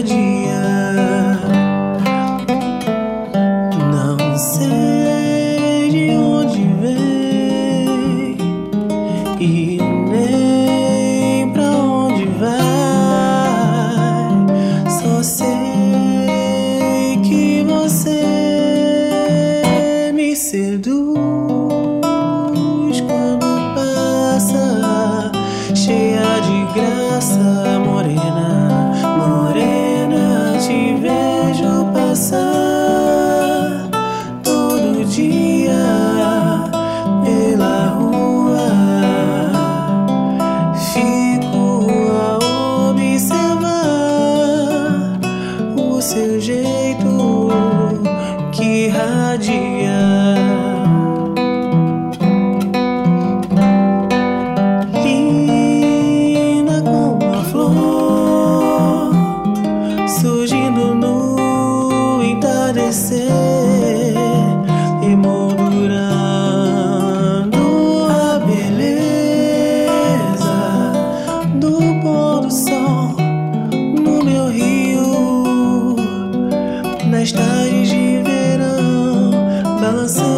irradia. Não sei de onde vem e nem pra onde vai. Só sei que você me seduz quando passa, cheia de graça, morena, morena. Te vejo passar todo dia pela rua. Fico a observar o seu jeito que irradia. Linda como uma flor surgindo no entardecer, emoldurando a beleza do pôr do sol no meu rio, nas tardes de verão, balançando